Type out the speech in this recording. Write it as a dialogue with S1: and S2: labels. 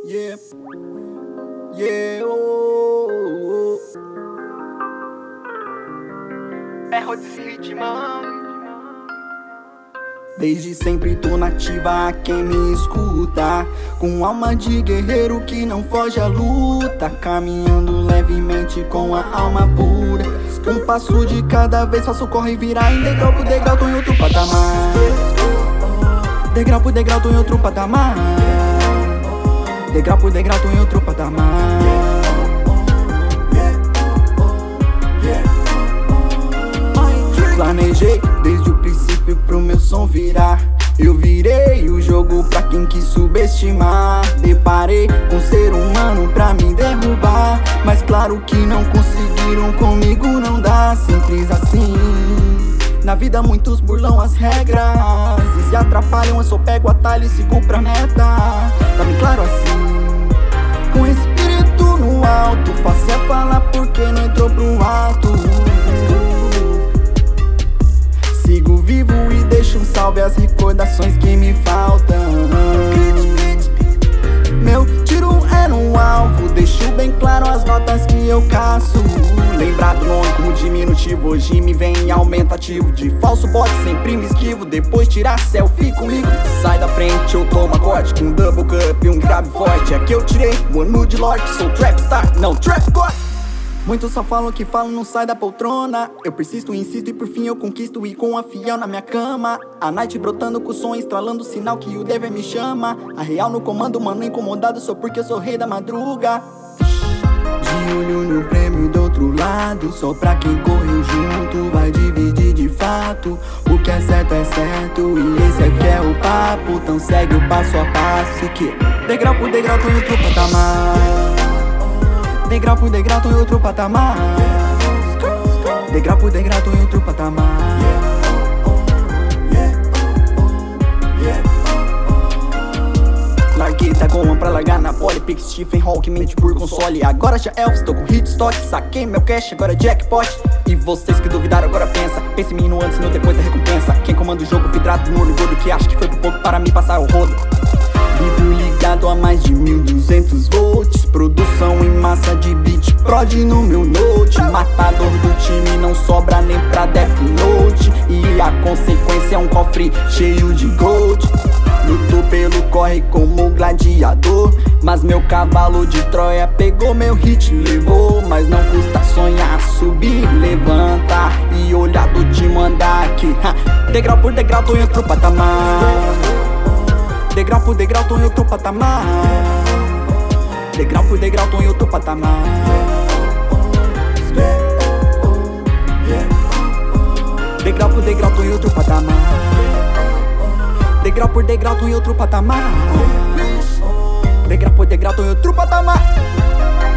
S1: Yeah, yeah, oh, oh.
S2: É Rhodes ritmando.
S1: Desde sempre tô nativa a quem me escuta, com alma de guerreiro que não foge à luta, caminhando levemente com a alma pura. Um passo de cada vez faço corre e virar em degrau por degrau, tô em outro patamar. Degrau por degrau, tô em outro patamar. Degrau por degrau, tô em outro patamar. Planejei desde o princípio pro meu som virar. Eu virei o jogo pra quem quis subestimar. Deparei com um ser humano pra me derrubar, mas claro que não conseguiram, comigo não dá. Simples assim. Na vida muitos burlam as regras e se atrapalham, eu só pego o atalho e sigo pra meta. Tá bem claro assim. Com espírito no alto, fácil é falar porque não entrou pro alto. Sigo vivo e deixo um salve às recordações que me faltam. Meu tiro é no alvo, deixo bem claro as notas que eu caço. Lembrado nome como diminutivo, hoje me vem em aumentativo. De falso bote sempre me esquivo, depois tirar selfie comigo. Sai da frente, eu tomo acorde com um double cup e um grave forte. É que eu tirei o ano de Lorde, sou trap star, não trap god. Muitos só falam que falam, não sai da poltrona. Eu persisto e insisto e por fim eu conquisto. E com a fiel na minha cama, a night brotando com o som, estralando o sinal que o dever me chama. A real no comando, mano, incomodado só porque eu sou rei da madruga. De olho no prêmio do outro lado, só pra quem correu junto vai dividir de fato. O que é certo, e esse aqui é o papo. Então segue o passo a passo que degrau por degrau tô em outro patamar. Degrau por degrau tô em outro patamar. Degrau por degrau tô em outro patamar. Larguei da goma pra largar na pole. Pick Stephen Hawking, mente por console. Agora já Elvis, tô com hit stock. Saquei meu cash, agora é jackpot. E vocês que duvidaram agora pensa. Pense em mim no antes e no depois da recompensa. Quem comanda o jogo vidrado no olho gordo, que acha que foi por pouco para me passar o rodo. Vivo ligado a mais de 1200 volts. Produção em massa de beat prod no meu note. Matador do time, não sobra nem pra Death Note. E a consequência é um cofre cheio de gold. Luto pelo corre como gladiador, mas meu cavalo de Troia pegou meu hit, levou. Mas não custa sonhar, subir, levantar e olhado de mandar aqui. Degrau por degrau tô em outro patamar. Degrau por degrau tô em outro patamar. Degrau por degrau tô em outro patamar. Degrau por degrau tô em outro patamar. Degrau por degrau tô em outro patamar. Degrau por degrau tô em outro patamar.